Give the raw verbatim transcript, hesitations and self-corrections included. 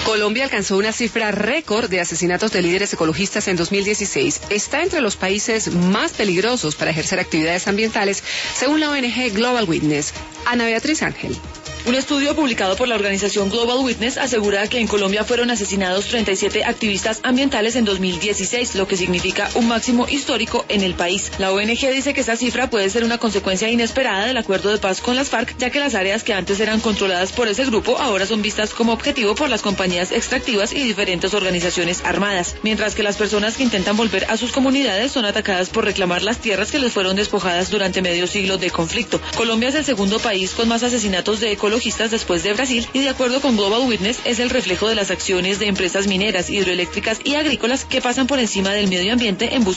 Colombia alcanzó una cifra récord de asesinatos de líderes ecologistas en dos mil dieciséis. Está entre los países más peligrosos para ejercer actividades ambientales, según la O N G Global Witness. Ana Beatriz Ángel. Un estudio publicado por la organización Global Witness asegura que en Colombia fueron asesinados treinta y siete activistas ambientales en dos mil dieciséis, lo que significa un máximo histórico en el país. La O N G dice que esta cifra puede ser una consecuencia inesperada del acuerdo de paz con las FARC, ya que las áreas que antes eran controladas por ese grupo ahora son vistas como objetivo por las compañías extractivas y diferentes organizaciones armadas, mientras que las personas que intentan volver a sus comunidades son atacadas por reclamar las tierras que les fueron despojadas durante medio siglo de conflicto. Colombia es el segundo país con más asesinatos de ecologistas después de Brasil y, de acuerdo con Global Witness, es el reflejo de las acciones de empresas mineras, hidroeléctricas y agrícolas que pasan por encima del medio ambiente en busca